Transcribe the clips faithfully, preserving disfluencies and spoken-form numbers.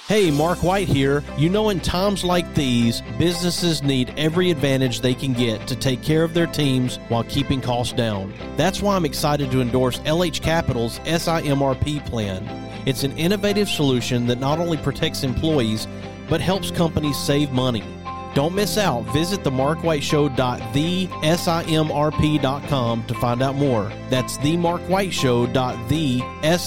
Hey, Mark White here. You know, in times like these, businesses need every advantage they can get to take care of their teams while keeping costs down. That's why I'm excited to endorse L H Capital's S I M R P plan. It's an innovative solution that not only protects employees, but helps companies save money. Don't miss out. Visit the mark white show dot the simrp dot com to find out more. That's the mark white show dot the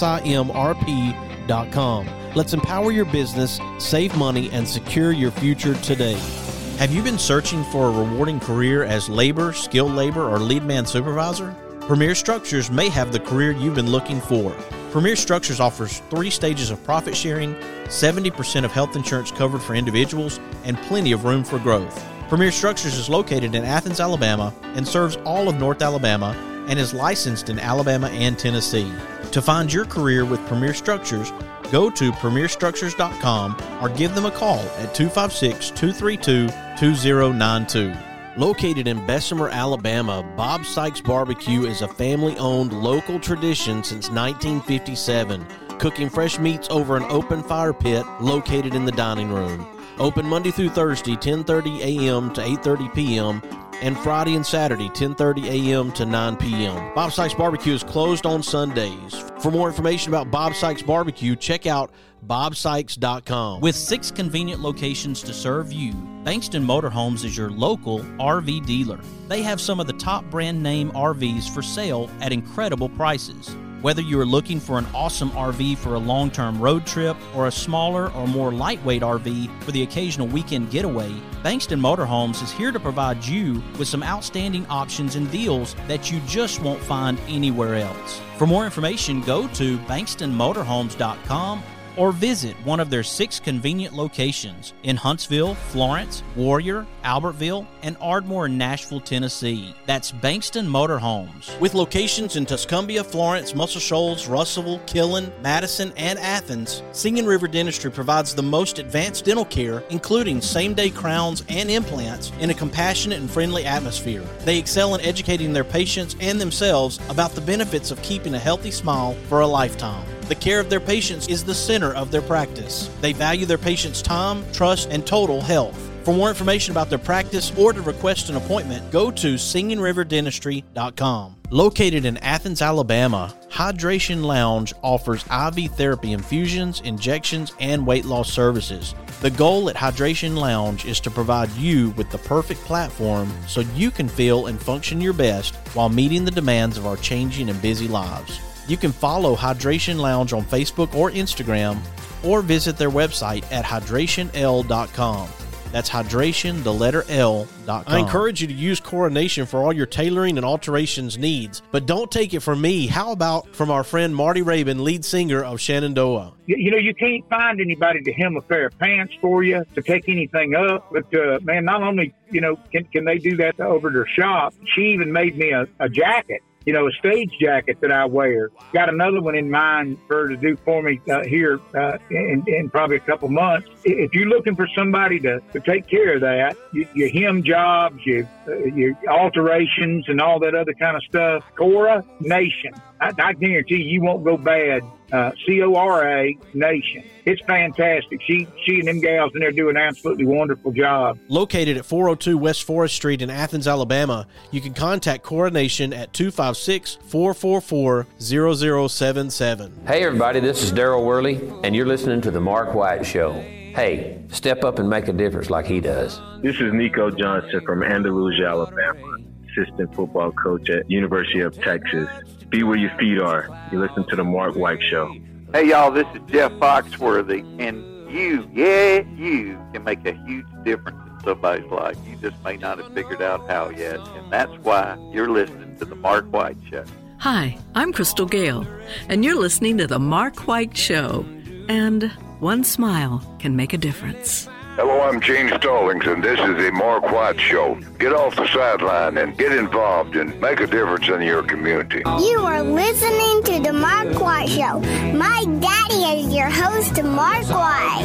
simrp dot com. Let's empower your business, save money, and secure your future today. Have you been searching for a rewarding career as labor, skilled labor, or lead man supervisor? Premier Structures may have the career you've been looking for. Premier Structures offers three stages of profit sharing, seventy percent of health insurance covered for individuals, and plenty of room for growth. Premier Structures is located in Athens, Alabama, and serves all of North Alabama, and is licensed in Alabama and Tennessee. To find your career with Premier Structures, go to premier structures dot com or give them a call at two five six, two three two, two zero nine two. Located in Bessemer, Alabama, Bob Sykes Barbecue is a family-owned local tradition since nineteen fifty-seven, cooking fresh meats over an open fire pit located in the dining room. Open Monday through Thursday, ten thirty a.m. to eight thirty p.m., and Friday and Saturday, ten thirty a.m. to nine p.m. Bob Sykes Barbecue is closed on Sundays. For more information about Bob Sykes Barbecue, check out bob sykes dot com. With six convenient locations to serve you, Bankston Motorhomes is your local R V dealer. They have some of the top brand name R Vs for sale at incredible prices. Whether you are looking for an awesome R V for a long-term road trip or a smaller or more lightweight R V for the occasional weekend getaway, Bankston Motorhomes is here to provide you with some outstanding options and deals that you just won't find anywhere else. For more information, go to bankston motorhomes dot com or visit one of their six convenient locations in Huntsville, Florence, Warrior, Albertville, and Ardmore in Nashville, Tennessee. That's Bankston Motorhomes. With locations in Tuscumbia, Florence, Muscle Shoals, Russellville, Killen, Madison, and Athens, Singing River Dentistry provides the most advanced dental care, including same-day crowns and implants, in a compassionate and friendly atmosphere. They excel in educating their patients and themselves about the benefits of keeping a healthy smile for a lifetime. The care of their patients is the center of their practice. They value their patients' time, trust, and total health. For more information about their practice or to request an appointment, go to singing river dentistry dot com. Located in Athens, Alabama, Hydration Lounge offers I V therapy infusions, injections, and weight loss services. The goal at Hydration Lounge is to provide you with the perfect platform so you can feel and function your best while meeting the demands of our changing and busy lives. You can follow Hydration Lounge on Facebook or Instagram, or visit their website at hydration l dot com. That's hydration, the letter L, dot com. I encourage you to use Coronation for all your tailoring and alterations needs, but don't take it from me. How about from our friend Marty Rabin, lead singer of Shenandoah? You know, you can't find anybody to hem a pair of pants for you, to take anything up. But, uh, man, not only, you know, can, can they do that over their shop, she even made me a, a jacket. You know, a stage jacket that I wear. Got another one in mind for her to do for me uh, here uh, in, in probably a couple months. If you're looking for somebody to, to take care of that, you, your hem jobs, your, uh, your alterations, and all that other kind of stuff, Coronation. I, I guarantee you, you won't go bad. Uh, C O R A Nation. It's fantastic. She she and them gals in there do an absolutely wonderful job. Located at four oh two West Forest Street in Athens, Alabama, you can contact Coronation at two five six, four four four, zero zero seven seven. Hey everybody, this is Daryl Worley, and you're listening to The Mark White Show. Hey, step up and make a difference like he does. This is Nico Johnson from Andalusia, Alabama, assistant football coach at University of Texas. Be where your feet are. You listen to The Mark White Show. Hey, y'all, this is Jeff Foxworthy, and you, yeah, you can make a huge difference in somebody's life. You just may not have figured out how yet, and that's why you're listening to The Mark White Show. Hi, I'm Crystal Gale, and you're listening to The Mark White Show. And one smile can make a difference. Hello, I'm Gene Stallings, and this is the Mark White Show. Get off the sideline and get involved and make a difference in your community. You are listening to the Mark White Show. My daddy is your host, Mark White.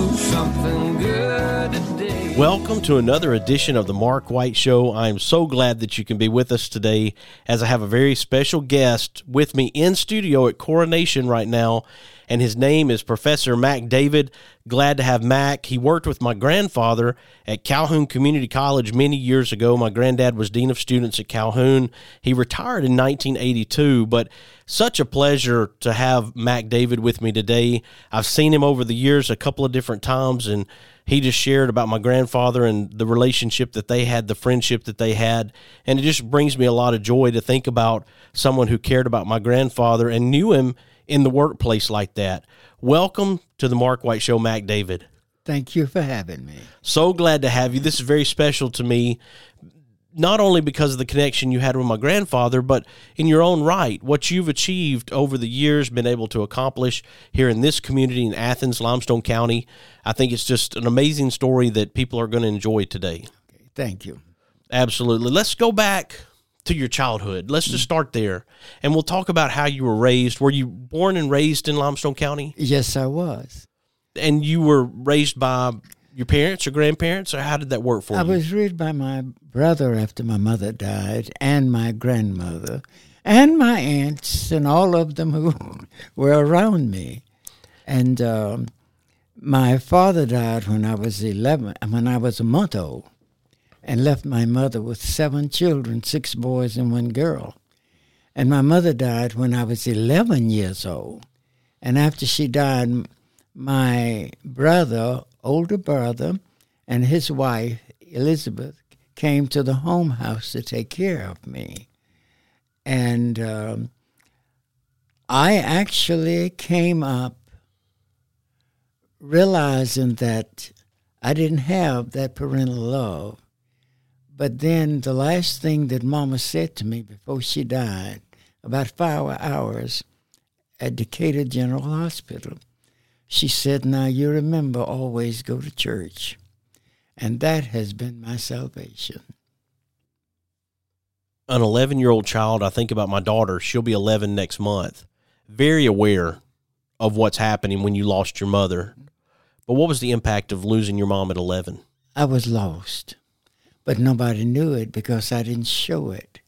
Welcome to another edition of the Mark White Show. I am so glad that you can be with us today, as I have a very special guest with me in studio at Coronation right now. and his name is Professor Mac David. Glad to have Mac. He worked with my grandfather at Calhoun Community College many years ago. My granddad was Dean of Students at Calhoun. He retired in nineteen eighty-two, but such a pleasure to have Mac David with me today. I've seen him over the years a couple of different times, and he just shared about my grandfather and the relationship that they had, the friendship that they had, and it just brings me a lot of joy to think about someone who cared about my grandfather and knew him in the workplace like that. Welcome to the Mark White Show, Mac David. Thank you for having me. So glad to have you. This is very special to me, not only because of the connection you had with my grandfather, but in your own right, what you've achieved over the years, been able to accomplish here in this community in Athens, Limestone County. I think it's just an amazing story that people are going to enjoy today. Okay, thank you. Absolutely. Let's go back to your childhood. Let's just start there, and we'll talk about how you were raised. Were you born and raised in Limestone County? Yes, I was. And you were raised by your parents or grandparents, or how did that work for I you? was raised by my brother after my mother died, and my grandmother, and my aunts, and all of them who were around me. And um, my father died when I was eleven, when I was a month old, and left my mother with seven children, six boys and one girl. And my mother died when I was eleven years old. And after she died, my brother, older brother, and his wife, Elizabeth, came to the home house to take care of me. And um, I actually came up realizing that I didn't have that parental love. But then the last thing that Mama said to me before she died, about five hours at Decatur General Hospital, she said, now you remember, always go to church. And that has been my salvation. An eleven-year-old child, I think about my daughter, she'll be eleven next month, very aware of what's happening when you lost your mother. But what was the impact of losing your mom at eleven? I was lost, but nobody knew it because I didn't show it.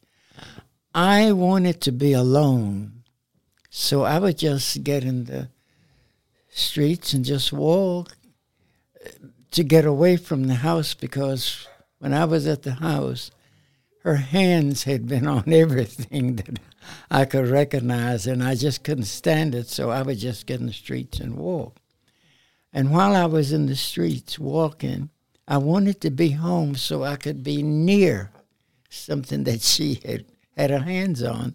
I wanted to be alone, so I would just get in the streets and just walk to get away from the house, because when I was at the house, her hands had been on everything that I could recognize, and I just couldn't stand it, so I would just get in the streets and walk. And while I was in the streets walking, I wanted to be home so I could be near something that she had had her hands on.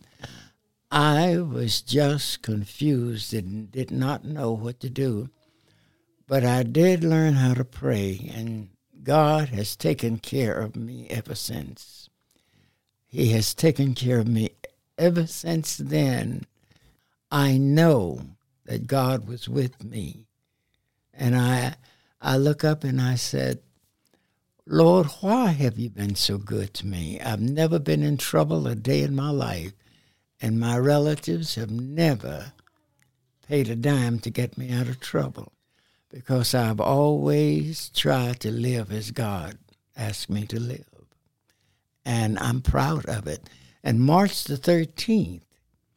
I was just confused and did not know what to do. But I did learn how to pray, and God has taken care of me ever since. He has taken care of me ever since then. I know that God was with me. And I I look up and I said, Lord, why have you been so good to me? I've never been in trouble a day in my life. And my relatives have never paid a dime to get me out of trouble, because I've always tried to live as God asked me to live. And I'm proud of it. And March the thirteenth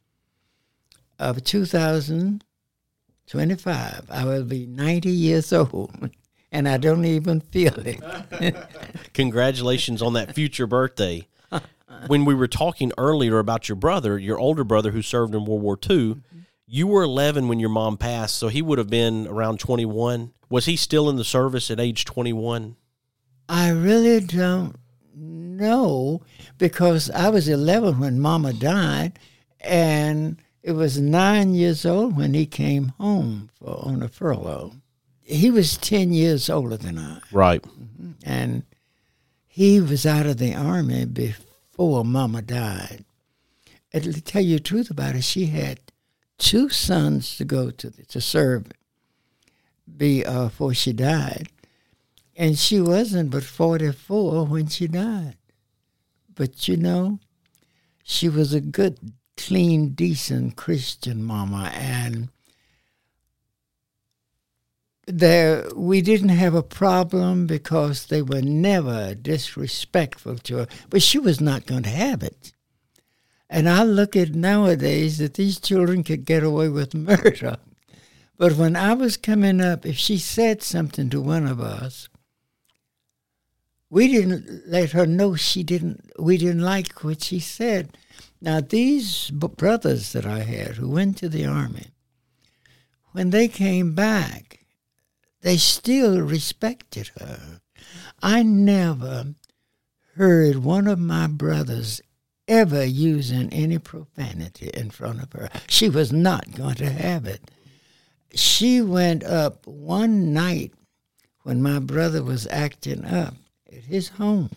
of two thousand twenty-five, I will be ninety years old, and I don't even feel it. Congratulations on that future birthday. When we were talking earlier about your brother, your older brother who served in World War Two, mm-hmm. you were eleven when your mom passed, so he would have been around twenty-one. Was he still in the service at age twenty-one? I really don't know, because I was eleven when Mama died, and it was nine years old when he came home for, on a furlough. He was ten years older than I. Right. Mm-hmm. And he was out of the Army before. Before Mama died. And to tell you the truth about it, she had two sons to go to to serve be, uh, before she died. And she wasn't but forty-four when she died. But, you know, she was a good, clean, decent Christian mama. And there, we didn't have a problem because they were never disrespectful to her, but she was not going to have it. And I look at nowadays that these children could get away with murder, But when I was coming up, if she said something to one of us, we didn't let her know she didn't. We didn't like what she said. Now, these b- brothers that I had who went to the Army, when they came back, they still respected her. I never heard one of my brothers ever using any profanity in front of her. She was not going to have it. She went up one night when my brother was acting up at his home.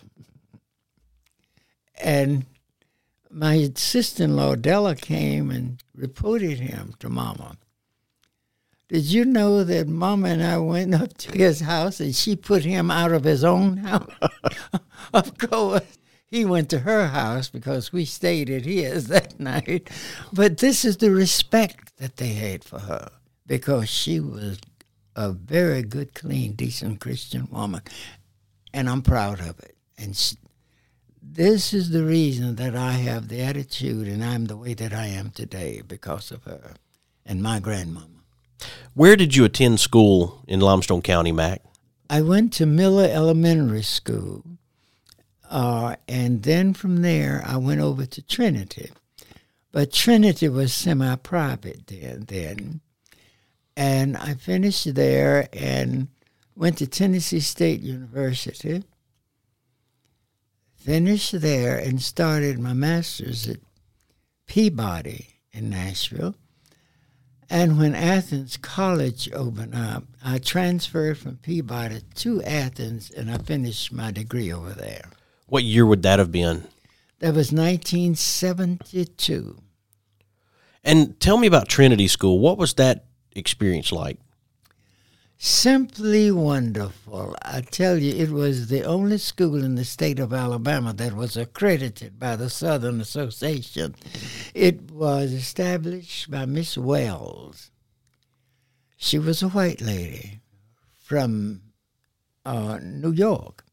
And my sister-in-law, Della, came and reported him to Mama. Did you know that Mama and I went up to his house and she put him out of his own house? Of course, he went to her house because we stayed at his that night. But this is the respect that they had for her, because she was a very good, clean, decent Christian woman. And I'm proud of it. And she, this is the reason that I have the attitude and I'm the way that I am today, because of her and my grandmama. Where did you attend school in Limestone County, Mac? I went to Miller Elementary School, uh, and then from there I went over to Trinity. But Trinity was semi-private then, then. And I finished there and went to Tennessee State University, finished there, and started my master's at Peabody in Nashville. And when Athens College opened up, I transferred from Peabody to Athens, and I finished my degree over there. What year would that have been? That was nineteen seventy-two. And tell me about Trinity School. What was that experience like? Simply wonderful. I tell you, it was the only school in the state of Alabama that was accredited by the Southern Association. It was established by Miss Wells. She was a white lady from uh, New York.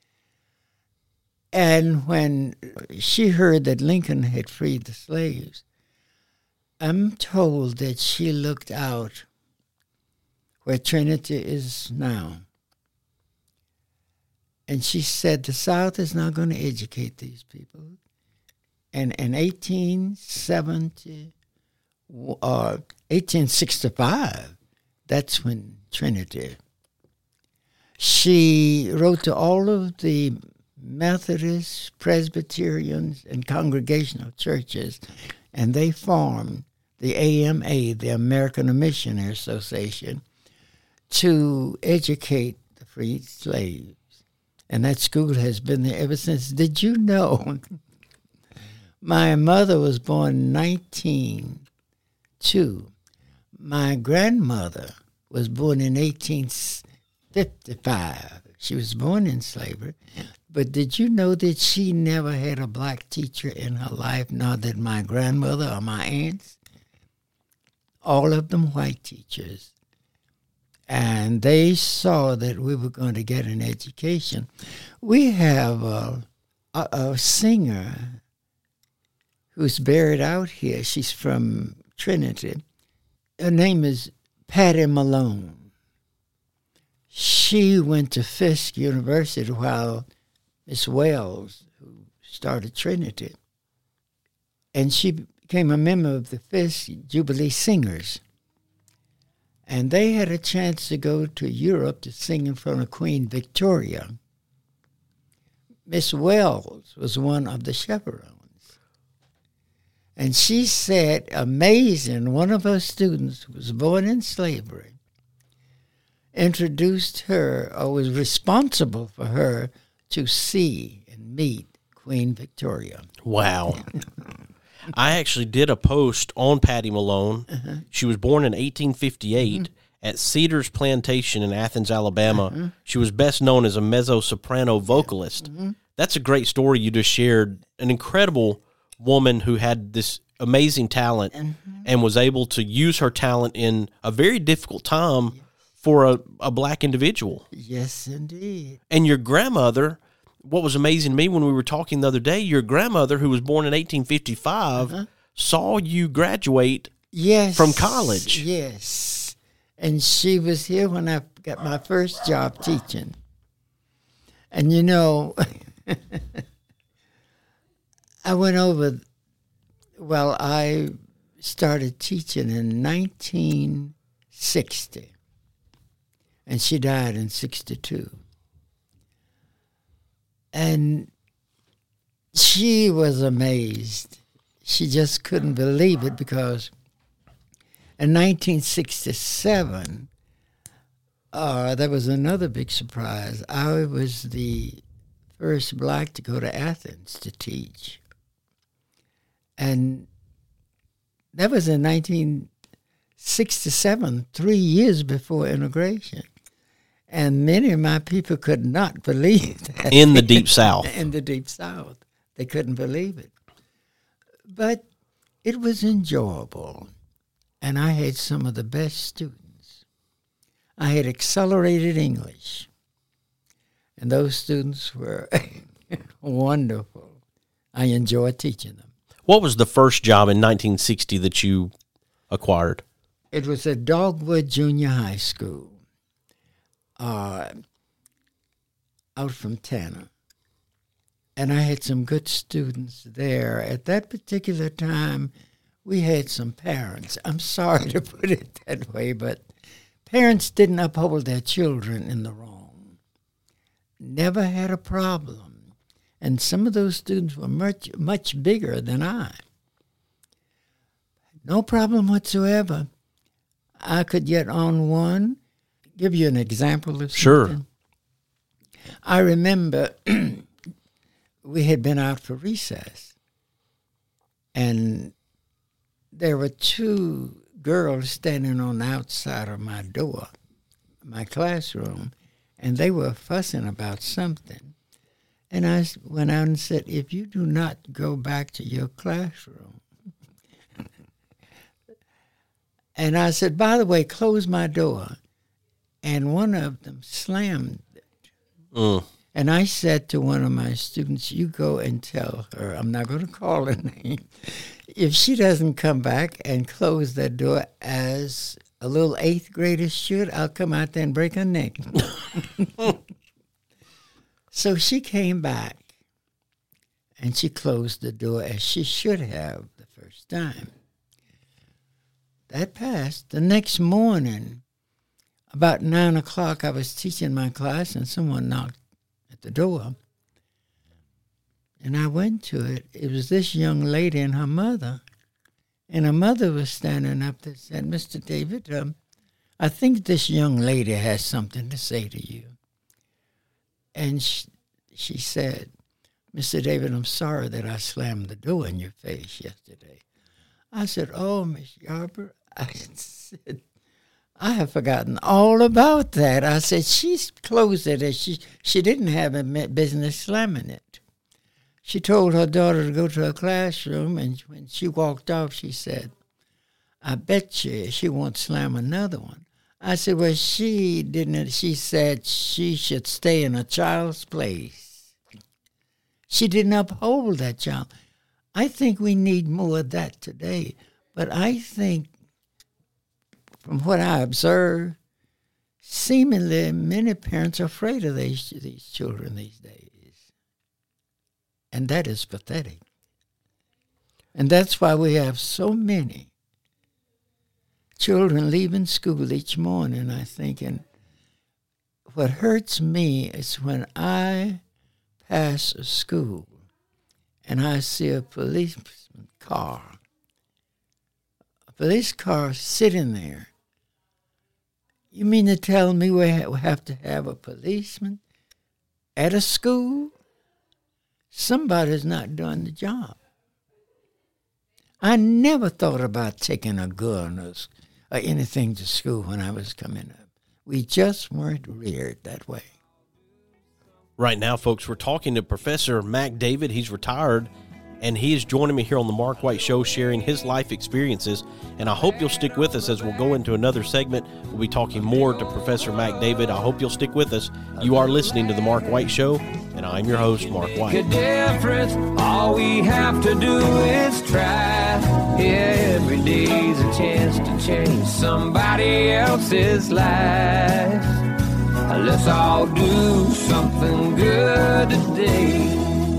And when she heard that Lincoln had freed the slaves, I'm told that she looked out where Trinity is now. And she said, the South is not going to educate these people. And in eighteen seventy, or eighteen sixty-five, that's when Trinity. She wrote to all of the Methodists, Presbyterians, and Congregational churches, and they formed the A M A, the American Missionary Association, to educate the freed slaves. And that school has been there ever since. Did you know my mother was born in nineteen oh two. My grandmother was born in eighteen fifty-five. She was born in slavery. But did you know that she never had a black teacher in her life, nor did my grandmother or my aunts? All of them white teachers. And they saw that we were going to get an education. We have a, a, a singer who's buried out here. She's from Trinity. Her name is Patty Malone. She went to Fisk University while Miss Wells, who started Trinity, and she became a member of the Fisk Jubilee Singers. And they had a chance to go to Europe to sing in front of Queen Victoria. Miss Wells was one of the chaperones. And she said, amazing, one of her students who was born in slavery introduced her, or was responsible for her, to see and meet Queen Victoria. Wow. I actually did a post on Patty Malone. Uh-huh. She was born in eighteen fifty-eight mm-hmm. at Cedars Plantation in Athens, Alabama. Uh-huh. She was best known as a mezzo-soprano vocalist. Mm-hmm. That's a great story you just shared. An incredible woman who had this amazing talent mm-hmm. and was able to use her talent in a very difficult time yes. for a, a black individual. Yes, indeed. And your grandmother... What was amazing to me when we were talking the other day, your grandmother, who was born in eighteen fifty-five, uh-huh. saw you graduate yes, from college. Yes. And she was here when I got my first job teaching. And, you know, I went over, well, I started teaching in nineteen sixty. And she died in sixty-two. And she was amazed. She just couldn't believe it because in nineteen sixty-seven, uh, that was another big surprise. I was the first black to go to Athens to teach. And that was in nineteen sixty-seven, three years before integration. And many of my people could not believe that. In the Deep South. In the Deep South. They couldn't believe it. But it was enjoyable. And I had some of the best students. I had accelerated English. And those students were wonderful. I enjoyed teaching them. What was the first job in nineteen sixty that you acquired? It was at Dogwood Junior High School. Uh, out from Tanner. And I had some good students there. At that particular time, we had some parents. I'm sorry to put it that way, but parents didn't uphold their children in the wrong. Never had a problem. And some of those students were much, much bigger than I. No problem whatsoever. I could get on one. Give you an example of something. Sure. I remember we had been out for recess, and there were two girls standing on the outside of my door, my classroom, and they were fussing about something. And I went out and said, if you do not go back to your classroom. And I said, by the way, close my door. And one of them slammed it. Mm. And I said to one of my students, you go and tell her, I'm not going to call her name, if she doesn't come back and close that door as a little eighth grader should, I'll come out there and break her neck. So she came back, and she closed the door as she should have the first time. That passed. The next morning, about nine o'clock, I was teaching my class, and someone knocked at the door. And I went to it. It was this young lady and her mother. And her mother was standing up there and said, Mister David, um, I think this young lady has something to say to you. And she, she said, Mister David, I'm sorry that I slammed the door in your face yesterday. I said, oh, Miss Yarber, I said, I have forgotten all about that. I said, she closed it as she, she didn't have a business slamming it. She told her daughter to go to her classroom, and when she walked off, she said, I bet you she won't slam another one. I said, well, she didn't. She said she should stay in a child's place. She didn't uphold that child. I think we need more of that today. But I think, from what I observe, seemingly many parents are afraid of these, these children these days. And that is pathetic. And that's why we have so many children leaving school each morning, I think. And what hurts me is when I pass a school and I see a policeman car, a police car sitting there. You mean to tell me we have to have a policeman at a school? Somebody's not doing the job. I never thought about taking a gun or, or anything to school when I was coming up. We just weren't reared that way. Right now, folks, we're talking to Professor Mac David. He's retired, and he is joining me here on the Mark White Show, sharing his life experiences. And I hope you'll stick with us as we'll go into another segment. We'll be talking more to Professor Mac David. I hope you'll stick with us. You are listening to the Mark White Show. and I'm your host, Mark White. Make a difference. All we have to do is try. Yeah, every day's a chance to change somebody else's life. Let's all do something good today.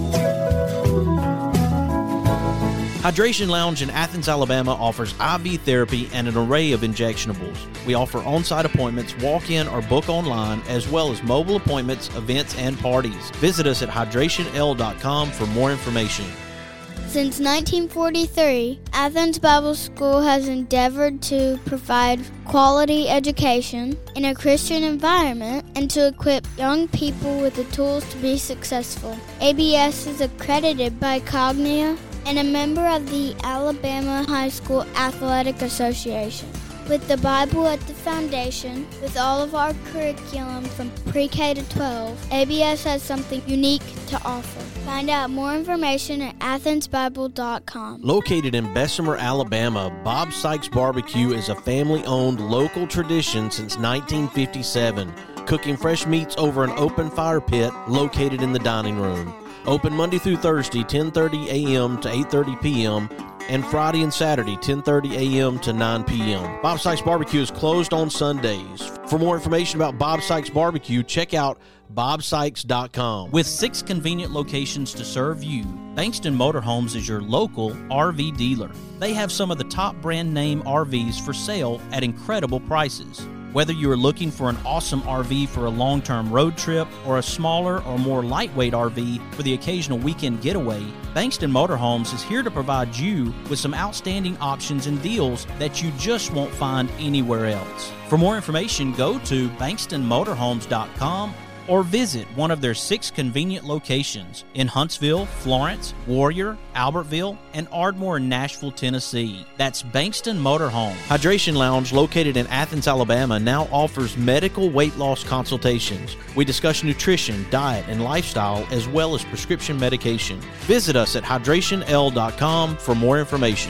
Hydration Lounge in Athens, Alabama offers I V therapy and an array of injectionables. We offer on-site appointments, walk-in or book online, as well as mobile appointments, events, and parties. Visit us at hydration l dot com for more information. Since nineteen forty-three, Athens Bible School has endeavored to provide quality education in a Christian environment and to equip young people with the tools to be successful. A B S is accredited by Cognia and a member of the Alabama High School Athletic Association. With the Bible at the foundation, with all of our curriculum from pre-K to twelve, A B S has something unique to offer. Find out more information at athens bible dot com. Located in Bessemer, Alabama, Bob Sykes Barbecue is a family-owned local tradition since nineteen fifty-seven, cooking fresh meats over an open fire pit located in the dining room. Open Monday through Thursday, ten thirty a.m. to eight thirty p.m., and Friday and Saturday, ten thirty a.m. to nine p.m. Bob Sykes Barbecue is closed on Sundays. For more information about Bob Sykes Barbecue, check out bob sykes dot com. With six convenient locations to serve you, Bankston Motorhomes is your local R V dealer. They have some of the top brand name R Vs for sale at incredible prices. Whether you are looking for an awesome R V for a long-term road trip or a smaller or more lightweight R V for the occasional weekend getaway, Bankston Motorhomes is here to provide you with some outstanding options and deals that you just won't find anywhere else. For more information, go to bankston motorhomes dot com or visit one of their six convenient locations in Huntsville, Florence, Warrior, Albertville, and Ardmore in Nashville, Tennessee. That's Bankston Motorhome. Hydration Lounge, located in Athens, Alabama, now offers medical weight loss consultations. We discuss nutrition, diet, and lifestyle, as well as prescription medication. Visit us at hydration l dot com for more information.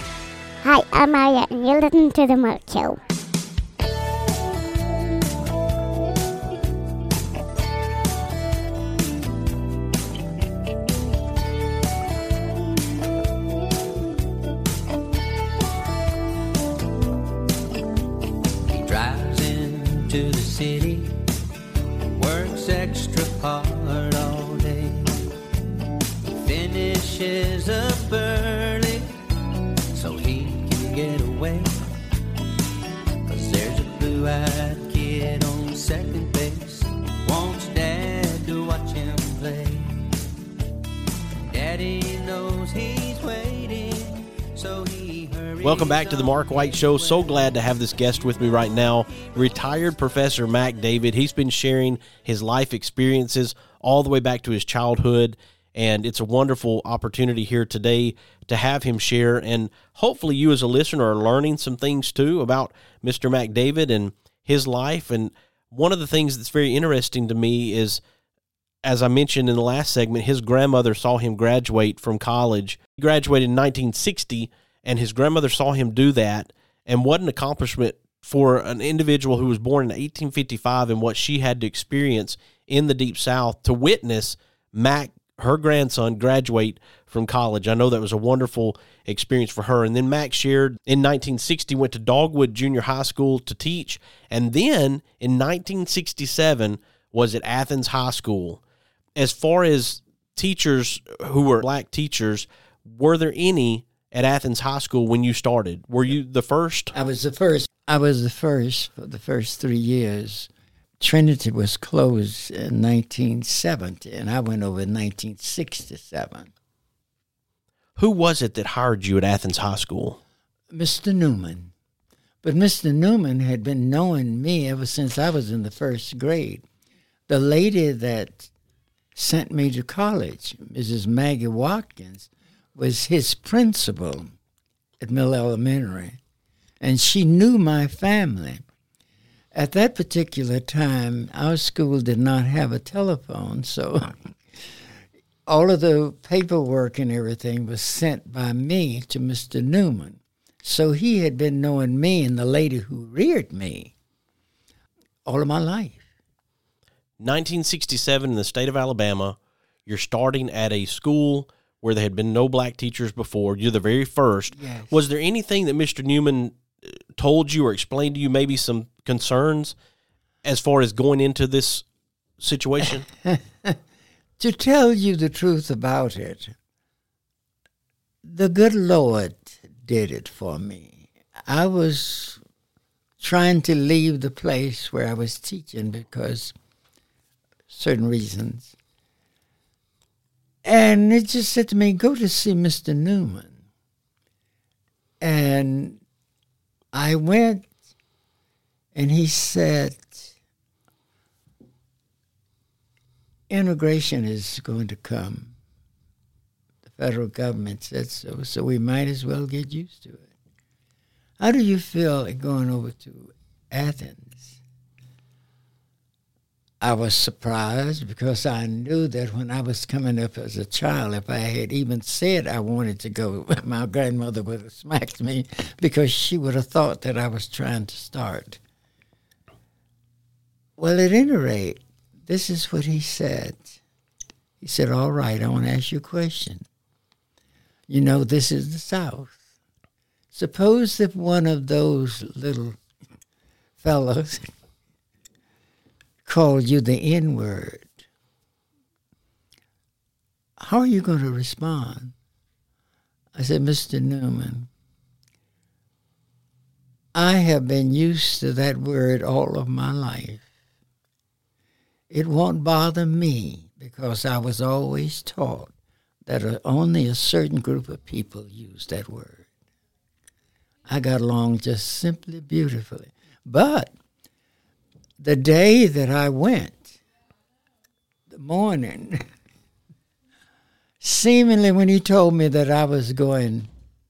Hi, I'm Maya, and you're listening to The Mark Show. To the city, works extra hard all day, finishes up early so he can get away, 'cause there's a blue-eyed kid on second base, wants dad to watch him play, daddy knows he's waiting, so he hurries. Welcome back to the Mark White Show. So glad to have this guest with me right now, retired Professor Mac David. He's been sharing his life experiences all the way back to his childhood, and it's a wonderful opportunity here today to have him share, and hopefully you as a listener are learning some things too about Mister Mac David and his life. And one of the things that's very interesting to me is, as I mentioned in the last segment, his grandmother saw him graduate from college. He graduated in nineteen sixty, and his grandmother saw him do that, and what an accomplishment for an individual who was born in eighteen fifty-five and what she had to experience in the Deep South to witness Mac, her grandson, graduate from college. I know that was a wonderful experience for her. And then Mac shared in nineteen sixty, went to Dogwood Junior High School to teach, and then in nineteen sixty-seven was at Athens High School. As far as teachers who were black teachers, were there any at Athens High School when you started? Were you the first? I was the first. I was the first for the first three years. Trinity was closed in nineteen seventy, and I went over in nineteen sixty-seven. Who was it that hired you at Athens High School? Mister Newman. But Mister Newman had been knowing me ever since I was in the first grade. The lady that sent me to college, Missus Maggie Watkins, was his principal at Mill Elementary, and she knew my family. At that particular time, our school did not have a telephone, so all of the paperwork and everything was sent by me to Mister Newman. So he had been knowing me and the lady who reared me all of my life. nineteen sixty-seven in the state of Alabama. You're starting at a school where there had been no black teachers before. You're the very first. Yes. Was there anything that Mister Newman told you or explained to you, maybe some concerns as far as going into this situation? To tell you the truth about it, the good Lord did it for me. I was trying to leave the place where I was teaching because certain reasons. And it just said to me, go to see Mister Newman. And I went, and he said, integration is going to come. The federal government said so, so we might as well get used to it. How do you feel going over to Athens? I was surprised because I knew that when I was coming up as a child, if I had even said I wanted to go, my grandmother would have smacked me because she would have thought that I was trying to start. Well, at any rate, this is what he said. He said, all right, I want to ask you a question. You know, this is the South. Suppose if one of those little fellows called you the N-word, how are you going to respond? I said, Mister Newman, I have been used to that word all of my life. It won't bother me because I was always taught that only a certain group of people use that word. I got along just simply beautifully. But the day that I went, the morning, seemingly when he told me that I was going,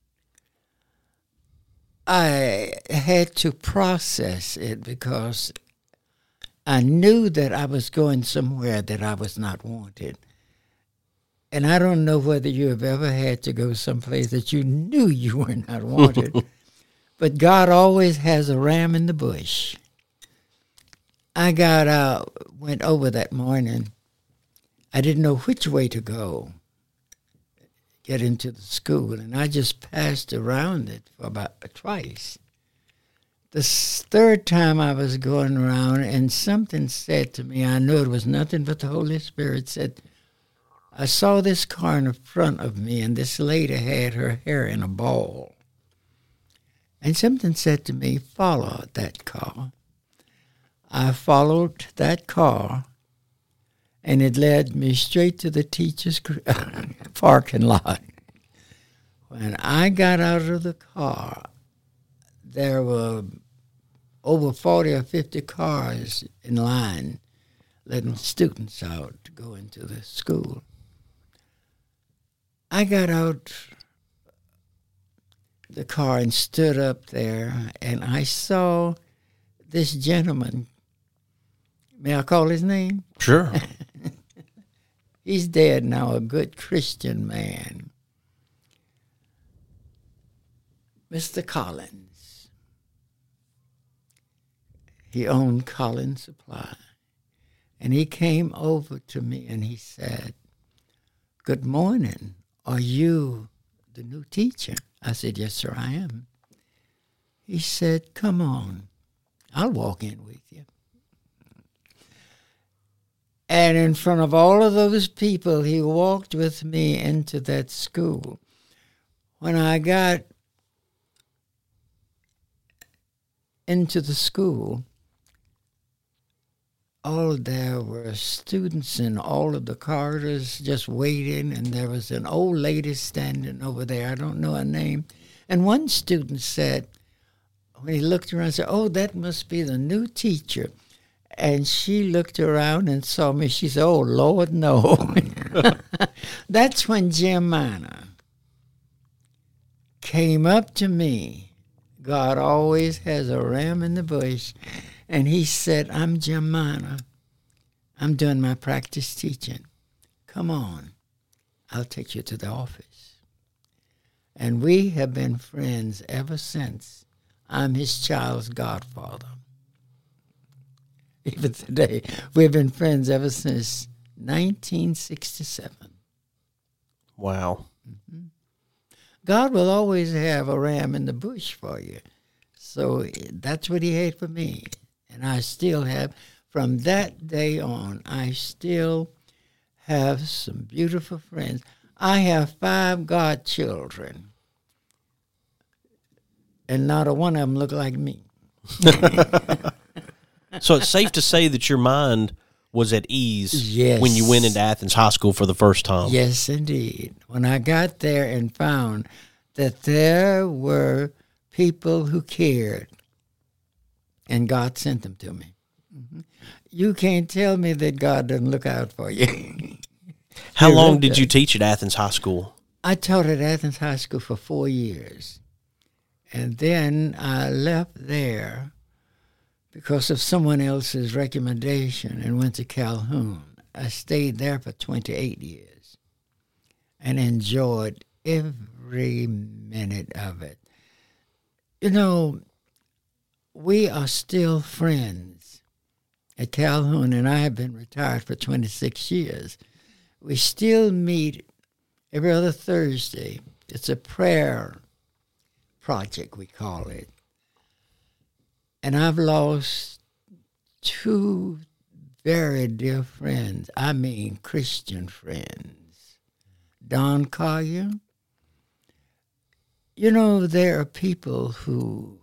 I had to process it because I knew that I was going somewhere that I was not wanted. And I don't know whether you have ever had to go someplace that you knew you were not wanted, but God always has a ram in the bush. I got out, went over that morning. I didn't know which way to go, get into the school, and I just passed around it for about twice. The third time I was going around, and something said to me, I knew it was nothing but the Holy Spirit, said, I saw this car in the front of me, and this lady had her hair in a ball. And something said to me, follow that car. I followed that car, and it led me straight to the teacher's parking lot. When I got out of the car, there were over forty or fifty cars in line letting students out to go into the school. I got out the car and stood up there, and I saw this gentleman. May I call his name? Sure. He's dead now, a good Christian man. Mister Collins. He owned Collins Supply. And he came over to me and he said, good morning. Are you the new teacher? I said, yes, sir, I am. He said, come on. I'll walk in with you. And in front of all of those people, he walked with me into that school. When I got into the school, all there were students in all of the corridors just waiting, and there was an old lady standing over there. I don't know her name. And one student said, when he looked around, said, oh, that must be the new teacher. And she looked around and saw me. She said, oh, Lord, no. That's when Jim Miner came up to me. God always has a ram in the bush. And he said, I'm Jim Miner. I'm doing my practice teaching. Come on. I'll take you to the office. And we have been friends ever since. I'm his child's godfather. even today. We've been friends ever since nineteen sixty-seven. Wow. Mm-hmm. God will always have a ram in the bush for you. So that's what he had for me. And I still have, from that day on, I still have some beautiful friends. I have five godchildren, and not a one of them look like me. So it's safe to say that your mind was at ease yes. when you went into Athens High School for the first time. Yes, indeed. When I got there and found that there were people who cared, and God sent them to me. Mm-hmm. You can't tell me that God doesn't look out for you. How long did you teach at Athens High School? I taught at Athens High School for four years. And then I left there because of someone else's recommendation and went to Calhoun. I stayed there for twenty-eight years and enjoyed every minute of it. You know, we are still friends at Calhoun, and I have been retired for twenty-six years. We still meet every other Thursday. It's a prayer project, we call it. And I've lost two very dear friends. I mean Christian friends. Don Collier. You know, there are people who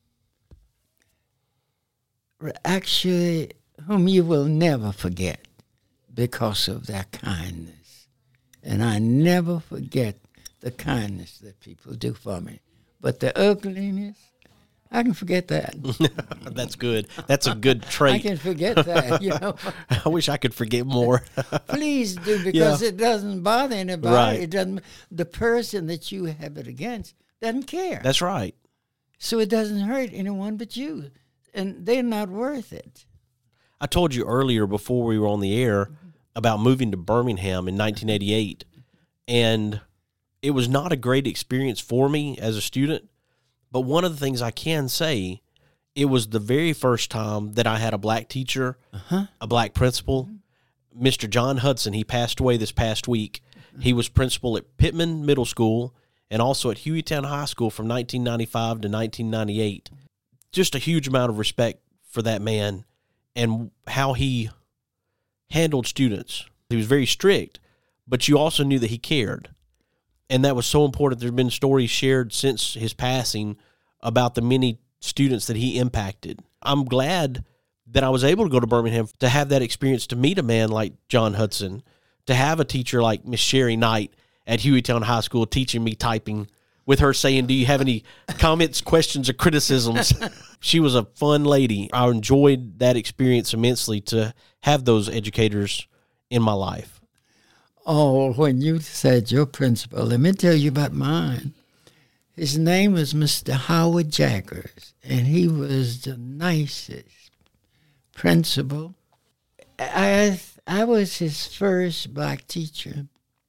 actually, whom you will never forget because of their kindness. And I never forget the kindness that people do for me. But the ugliness, I can forget that. That's good. That's a good trait. I can forget that, you know. I wish I could forget more. Please do, because yeah. it doesn't bother anybody. Right. It doesn't. The person that you have it against doesn't care. That's right. So it doesn't hurt anyone but you. And they're not worth it. I told you earlier before we were on the air about moving to Birmingham in nineteen eighty-eight, and it was not a great experience for me as a student, but one of the things I can say, it was the very first time that I had a black teacher, uh-huh. a black principal, mm-hmm. Mister John Hudson. He passed away this past week. Mm-hmm. He was principal at Pittman Middle School and also at Hueytown High School from nineteen ninety-five to nineteen ninety-eight. Just a huge amount of respect for that man and how he handled students. He was very strict, but you also knew that he cared. And that was so important. There have been stories shared since his passing about the many students that he impacted. I'm glad that I was able to go to Birmingham to have that experience, to meet a man like John Hudson, to have a teacher like Miss Sherry Knight at Hueytown High School teaching me typing, with her saying, do you have any comments, questions, or criticisms? She was a fun lady. I enjoyed that experience immensely to have those educators in my life. Oh, when you said your principal, let me tell you about mine. His name was Mister Howard Jaggers, and he was the nicest principal. I, I was his first black teacher.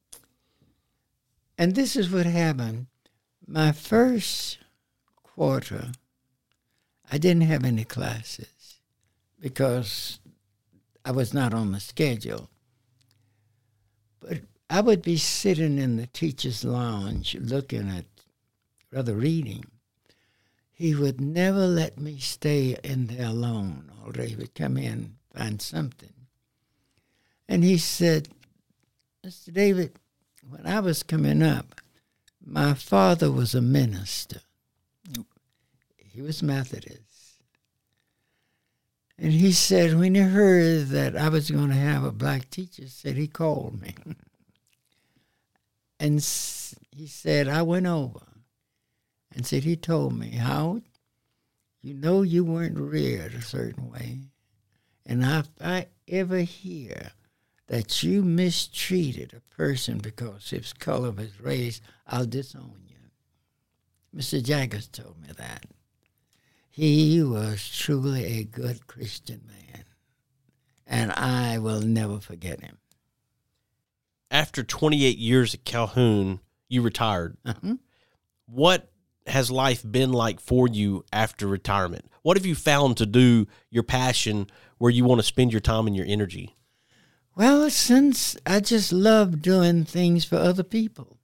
And this is what happened. My first quarter, I didn't have any classes because I was not on the schedule. But I would be sitting in the teacher's lounge looking at, rather reading. He would never let me stay in there alone, although he would come in, find something. And he said, Mister David, when I was coming up, my father was a minister. He was Methodist. And he said, when he heard that I was going to have a black teacher, said he called me. And he said, I went over and said, he told me, Howard, you know you weren't reared a certain way. And if I ever hear that you mistreated a person because of his color of his race, I'll disown you. Mister Jaggers told me that. He was truly a good Christian man, and I will never forget him. After twenty-eight years at Calhoun, you retired. Uh-huh. What has life been like for you after retirement? What have you found to do your passion where you want to spend your time and your energy? Well, since I just love doing things for other people.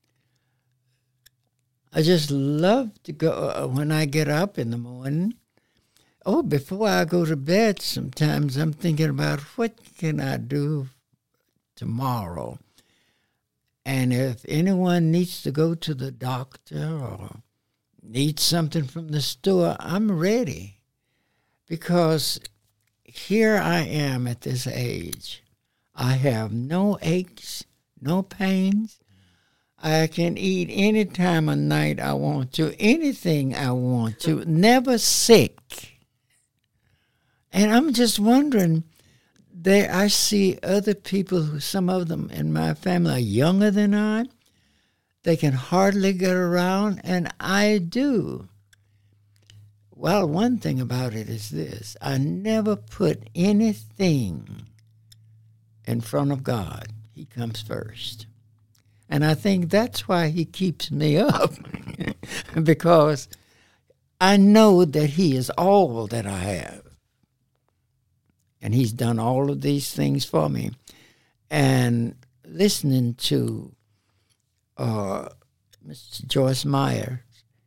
I just love to go, uh, when I get up in the morning, oh, before I go to bed, sometimes I'm thinking about what can I do tomorrow? And if anyone needs to go to the doctor or needs something from the store, I'm ready. Because here I am at this age. I have no aches, no pains. I can eat any time of night I want to, anything I want to, never sick. And I'm just wondering, there I see other people, who some of them in my family are younger than I. They can hardly get around, and I do. Well, one thing about it is this. I never put anything in front of God. He comes first. And I think that's why he keeps me up, because I know that he is all that I have. And he's done all of these things for me. And listening to uh, Miss Joyce Meyer,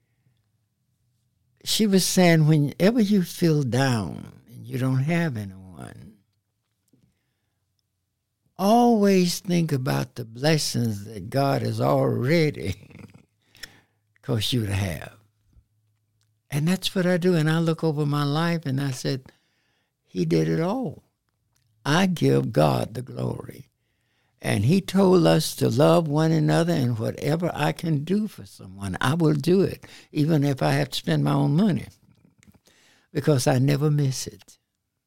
she was saying, whenever you feel down and you don't have anyone, always think about the blessings that God has already caused you to have. And that's what I do. And I look over my life and I said, he did it all. I give God the glory. And he told us to love one another, and whatever I can do for someone, I will do it, even if I have to spend my own money, because I never miss it.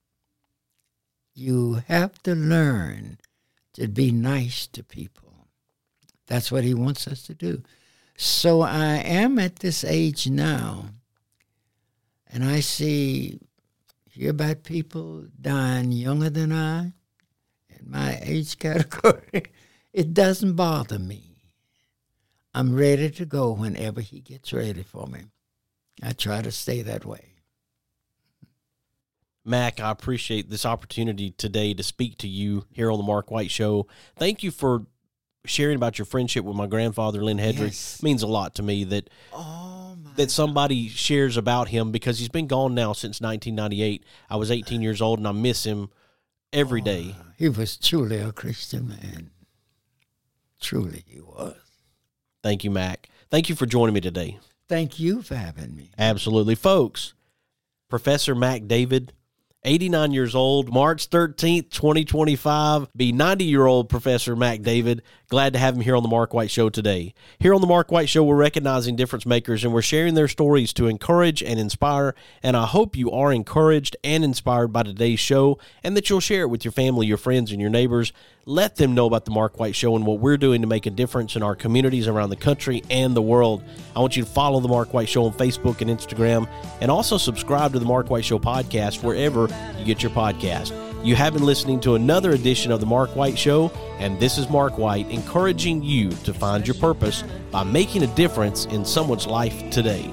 You have to learn to be nice to people. That's what he wants us to do. So I am at this age now, and I see, hear about people dying younger than I, in my age category. It doesn't bother me. I'm ready to go whenever he gets ready for me. I try to stay that way. Mac, I appreciate this opportunity today to speak to you here on the Mark White Show. Thank you for sharing about your friendship with my grandfather, Lynn Hedrick. Yes. It means a lot to me that oh that somebody shares about him, because he's been gone now since nineteen ninety-eight. I was eighteen years old, and I miss him every day. Oh, he was truly a Christian man. Truly he was. Thank you, Mac. Thank you for joining me today. Thank you for having me. Absolutely. Folks, Professor Mac David, eighty-nine years old, March thirteenth, twenty twenty-five, be ninety-year-old Professor Mac David. Glad to have him here on the Mark White Show today. Here on the Mark White Show, we're recognizing difference makers, and we're sharing their stories to encourage and inspire, and I hope you are encouraged and inspired by today's show, and that you'll share it with your family, your friends, and your neighbors. Let them know about the Mark White Show and what we're doing to make a difference in our communities around the country and the world. I want you to follow the Mark White Show on Facebook and Instagram, and also subscribe to the Mark White Show podcast wherever you get your podcast. You have been listening to another edition of the Mark White Show, and this is Mark White encouraging you to find your purpose by making a difference in someone's life today.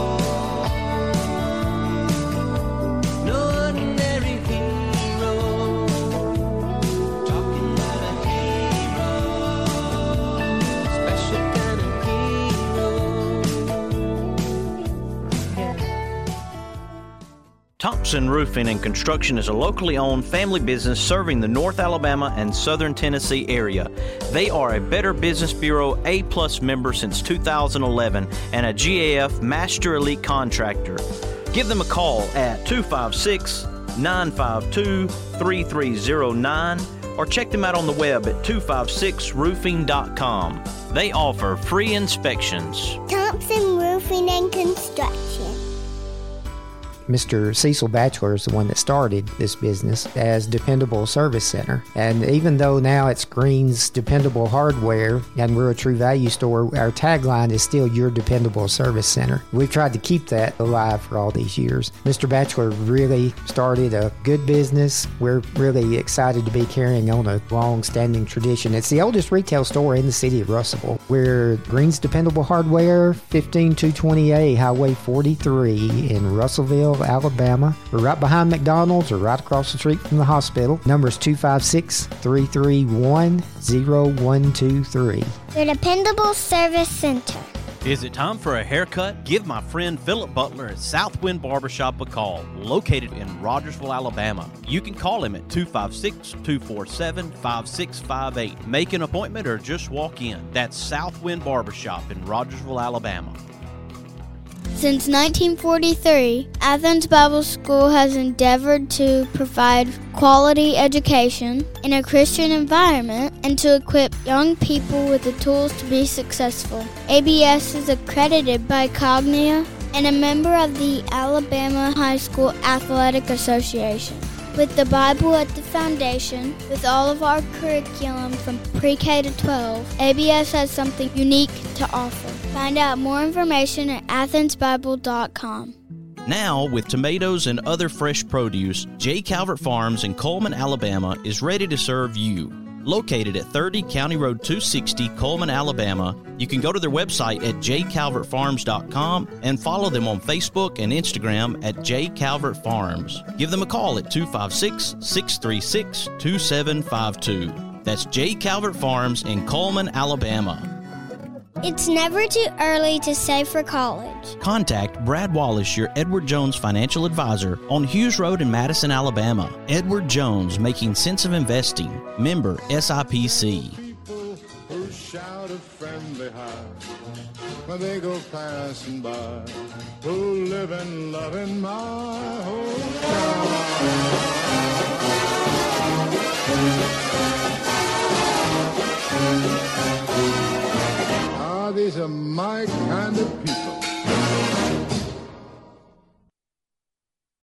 Thompson Roofing and Construction is a locally owned family business serving the North Alabama and Southern Tennessee area. They are a Better Business Bureau A-plus member since two thousand eleven and a G A F Master Elite Contractor. Give them a call at two five six, nine five two, three three zero nine or check them out on the web at two five six roofing dot com. They offer free inspections. Thompson Roofing and Construction. Mister Cecil Batchelor is the one that started this business as Dependable Service Center. And even though now it's Green's Dependable Hardware and we're a True Value store, our tagline is still Your Dependable Service Center. We've tried to keep that alive for all these years. Mister Batchelor really started a good business. We're really excited to be carrying on a long-standing tradition. It's the oldest retail store in the city of Russellville. We're Green's Dependable Hardware, fifteen two twenty A Highway forty-three in Russellville, Alabama. We're right behind McDonald's or right across the street from the hospital. Number is two five six, three three one, zero one two three. Your Dependable Service Center. Is it time for a haircut? Give my friend Philip Butler at Southwind Barbershop a call, located in Rogersville, Alabama. You can call him at two five six, two four seven, five six five eight. Make an appointment or just walk in. That's Southwind Barbershop in Rogersville, Alabama. Since nineteen forty-three, Athens Bible School has endeavored to provide quality education in a Christian environment and to equip young people with the tools to be successful. A B S is accredited by Cognia and a member of the Alabama High School Athletic Association. With the Bible at the foundation, with all of our curriculum from pre-K to twelve, A B S has something unique to offer. Find out more information at athens bible dot com. Now, with tomatoes and other fresh produce, J. Calvert Farms in Coleman, Alabama is ready to serve you. Located at thirty County Road two sixty, Coleman, Alabama, you can go to their website at j calvert farms dot com and follow them on Facebook and Instagram at j calvert farms. Give them a call at two five six, six three six, two seven five two. That's J. Calvert Farms in Coleman, Alabama. It's never too early to save for college. Contact Brad Wallace, your Edward Jones financial advisor, on Hughes Road in Madison, Alabama. Edward Jones, making sense of investing. Member S I P C. People who shout a friendly hi when they go passing by, who live and love in my hometown.